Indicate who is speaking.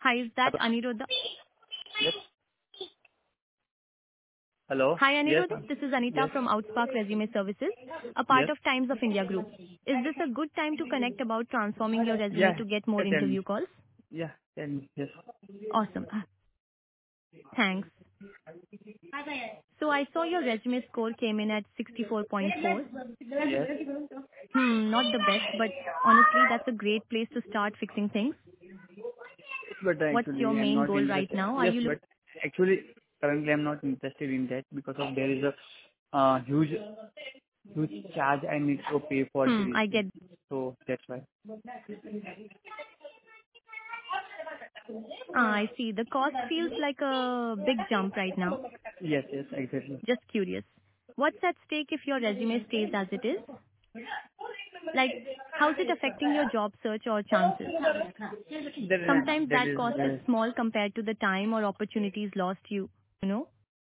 Speaker 1: Hi, is that
Speaker 2: Hello?
Speaker 1: Aniruddha?
Speaker 2: Yes. Hello?
Speaker 1: Hi,
Speaker 2: Yes.
Speaker 1: Aniruddha. This is Anita
Speaker 2: Yes.
Speaker 1: from Outspark Resume Services, a part
Speaker 2: Yes.
Speaker 1: of Times of India Group. Is this a good time to connect about transforming your resume
Speaker 2: Yeah.
Speaker 1: to get more
Speaker 2: Tell me.
Speaker 1: interview calls?
Speaker 2: Yeah. Tell me. Yes.
Speaker 1: Awesome. Thanks. So I saw your resume score came in at 64.4.
Speaker 2: Yes.
Speaker 1: Not the best, but honestly, that's a great place to start fixing things.
Speaker 2: But
Speaker 1: What's your
Speaker 2: actually, I'm
Speaker 1: main
Speaker 2: not
Speaker 1: goal right
Speaker 2: interested.
Speaker 1: now? Are
Speaker 2: Yes,
Speaker 1: you
Speaker 2: but actually, currently, I'm not interested in that because of there is a huge charge I need to pay for this.
Speaker 1: I get.
Speaker 2: So that's why.
Speaker 1: I see. The cost feels like a big jump right now.
Speaker 2: Yes. Yes. Exactly.
Speaker 1: Just curious. What's at stake if your resume stays as it is? Like, how's it affecting your job search or chances?
Speaker 2: That
Speaker 1: Sometimes
Speaker 2: that
Speaker 1: that
Speaker 2: is
Speaker 1: cost is small compared to the time or opportunities lost you know?